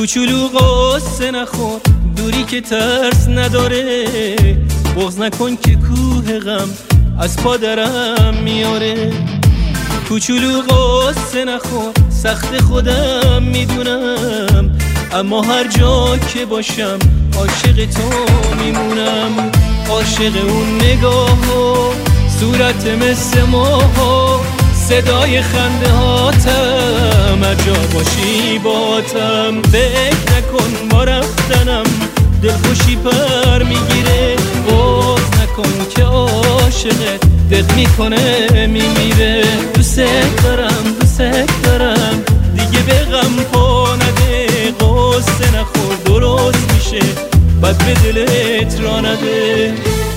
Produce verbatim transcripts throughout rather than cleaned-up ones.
کوچولو قصه نخور، دوری که ترس نداره، بغض نکن که کوه غم از پادرم میاره. کوچولو قصه نخور، سخت خودم میدونم، اما هر جا که باشم عاشق تو میمونم. عاشق اون نگاه و صورت مثل ماه، صدای خنده هاتم، هر جا باشی باتم. فکر نکن با رفتنم دلخوشی پر میگیره، بغض نکن که عاشقت دق میکنه میمیره. دوست دارم دوست دارم دیگه به غم پا نده، قصه نخور درست میشه بد به دلت را نده.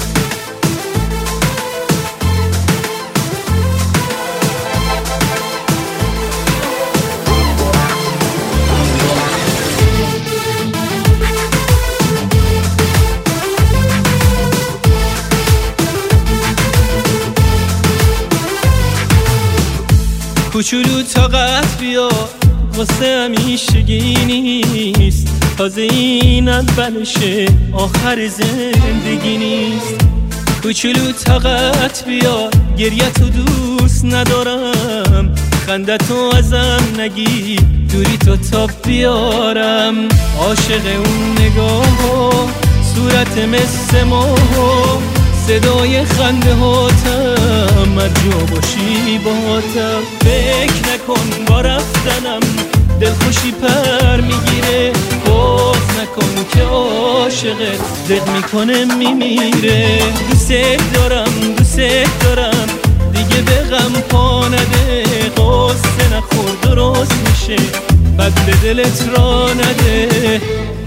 کوچولو طاقت بیا، واسه همیشگی نیست، تازه این اولشه آخر زندگی نیست. کوچولو طاقت بیا، گریه تو دوست ندارم، خنده تو ازم نگی، دوری تو تا بیارم. عاشق اون نگاه، صورت مثل ماه، صدای خنده هاتم، هر جا باشی باتم. فکر نکن با رفتنم دلخوشی پر میگیره، بغض نکن که عاشقت دق میکنه میمیره. دوست دارم دوست دارم دیگه به غم پا نده، قصه نخور درست میشه بد به دلت را نده.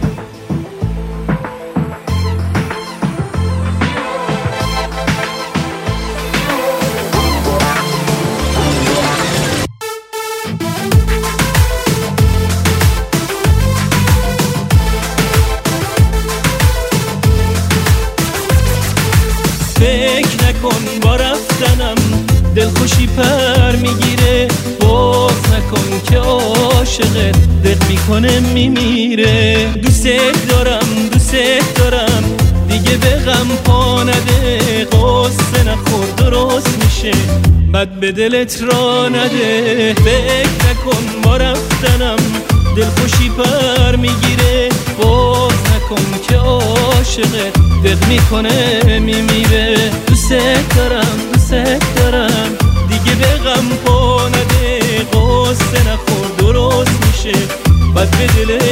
فکر نکن با رفتنم دلخوشی پر میگیره، بغض نکن که عاشقت دق میکنه میمیره. دوست دارم دوست دارم دیگه به غم پا نده، قصه نخور درست میشه بد به دلت را نده. فکر نکن با رفتنم دلخوشی پر میگیره، بغض نکن که عاشقت دق میکنه میمیره. دوست دارم دوست دارم دیگه به غم پا نده، قصه نخور درست میشه بد به دلت